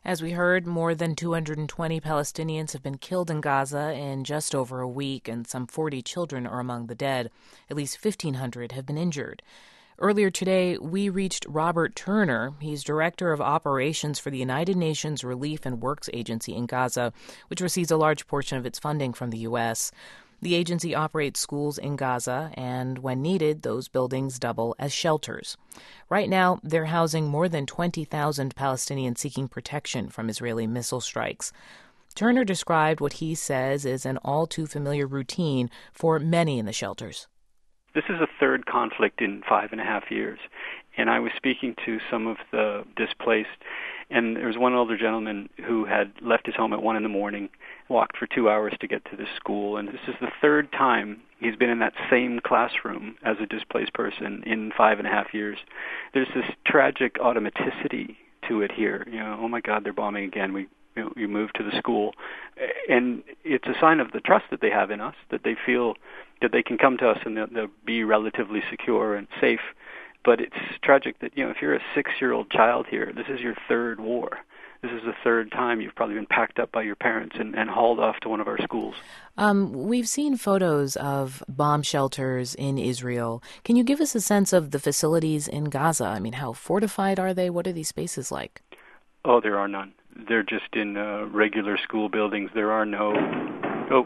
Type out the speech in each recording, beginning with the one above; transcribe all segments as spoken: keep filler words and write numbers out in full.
As we heard, more than two hundred twenty Palestinians have been killed in Gaza in just over a week, and some forty children are among the dead. At least fifteen hundred have been injured. Earlier today, we reached Robert Turner. He's Director of Operations for the United Nations Relief and Works Agency in Gaza, which receives a large portion of its funding from the U S The agency operates schools in Gaza, and when needed, those buildings double as shelters. Right now, they're housing more than twenty thousand Palestinians seeking protection from Israeli missile strikes. Turner described what he says is an all-too-familiar routine for many in the shelters. This is the third conflict in five and a half years, and I was speaking to some of the displaced, and there was one older gentleman who had left his home at one in the morning, walked for two hours to get to this school, and this is the third time he's been in that same classroom as a displaced person in five and a half years. There's this tragic automaticity to it here. You know, oh my God, they're bombing again. We you know, you move to the school, and it's a sign of the trust that they have in us, that they feel that they can come to us and they'll, they'll be relatively secure and safe. But it's tragic that, you know, if you're a six-year-old child here, this is your third war. This is the third time you've probably been packed up by your parents and, and hauled off to one of our schools. Um, we've seen photos of bomb shelters in Israel. Can you give us a sense of the facilities in Gaza? I mean, how fortified are they? What are these spaces like? Oh, there are none. They're just in uh, regular school buildings. There are no... Oh,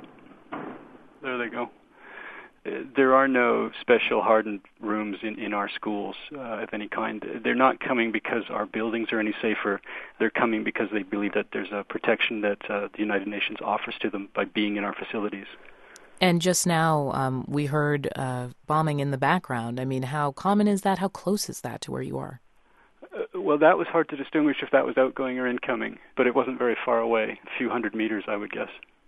there they go. There are no special hardened rooms in, in our schools uh, of any kind. They're not coming because our buildings are any safer. They're coming because they believe that there's a protection that uh, the United Nations offers to them by being in our facilities. And just now, um, we heard uh, bombing in the background. I mean, how common is that? How close is that to where you are? Uh, well, that was hard to distinguish if that was outgoing or incoming, but it wasn't very far away, a few hundred meters, I would guess.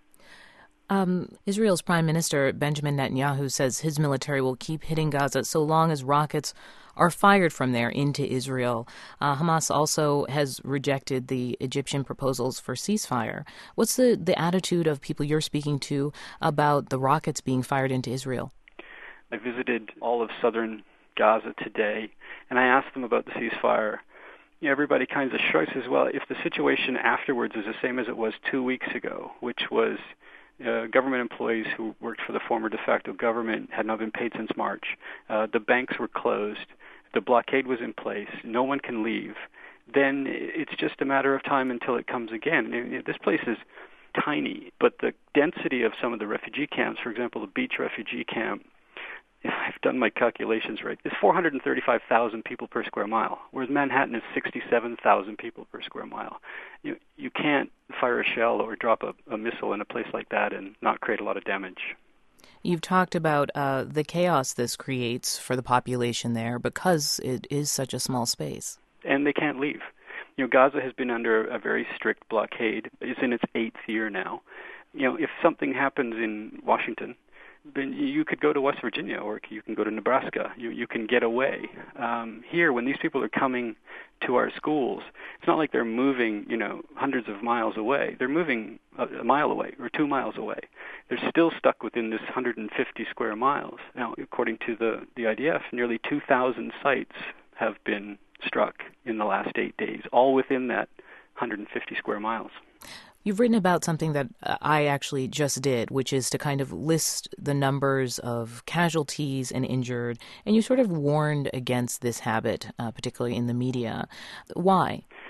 Um, Israel's Prime Minister Benjamin Netanyahu says his military will keep hitting Gaza so long as rockets are fired from there into Israel. Uh, Hamas also has rejected the Egyptian proposals for ceasefire. What's the, the attitude of people you're speaking to about the rockets being fired into Israel? I visited all of southern Gaza today, and I asked them about the ceasefire. You know, everybody kind of shrugs as well. If the situation afterwards is the same as it was two weeks ago, which was Uh, government employees who worked for the former de facto government had not been paid since March. Uh, the banks were closed. The blockade was in place. No one can leave. Then it's just a matter of time until it comes again. I mean, this place is tiny, but the density of some of the refugee camps, for example, the beach refugee camp, I've done my calculations right, it's four hundred thirty-five thousand people per square mile, whereas Manhattan is sixty-seven thousand people per square mile. You you can't fire a shell or drop a, a missile in a place like that and not create a lot of damage. You've talked about uh, the chaos this creates for the population there because it is such a small space. And they can't leave. You know, Gaza has been under a very strict blockade. It's in its eighth year now. You know, if something happens in Washington, then you could go to West Virginia or you can go to Nebraska. You you can get away. Um, here, when these people are coming to our schools, it's not like they're moving, you know, hundreds of miles away. They're moving a, a mile away or two miles away. They're still stuck within this one hundred fifty square miles. Now, according to the, the I D F, nearly two thousand sites have been struck in the last eight days, all within that one hundred fifty square miles. You've written about something that I actually just did, which is to kind of list the numbers of casualties and injured, and you sort of warned against this habit, uh, particularly in the media. Why?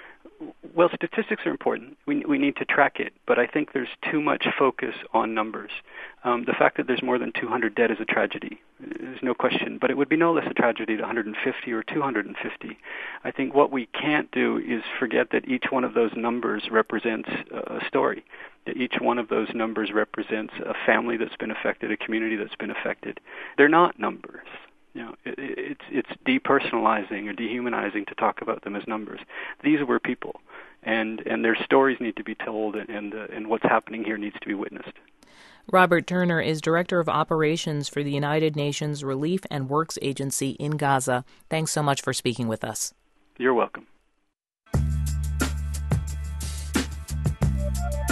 Well, statistics are important. We we need to track it, but I think there's too much focus on numbers. Um, the fact that there's more than two hundred dead is a tragedy. There's no question, but it would be no less a tragedy to one hundred fifty or two hundred fifty. I think what we can't do is forget that each one of those numbers represents a story, that each one of those numbers represents a family that's been affected, a community that's been affected. They're not numbers. You know, it, it's it's depersonalizing or dehumanizing to talk about them as numbers. These were people, and, and their stories need to be told, and and, uh, and what's happening here needs to be witnessed. Robert Turner is Director of Operations for the United Nations Relief and Works Agency in Gaza. Thanks so much for speaking with us. You're welcome.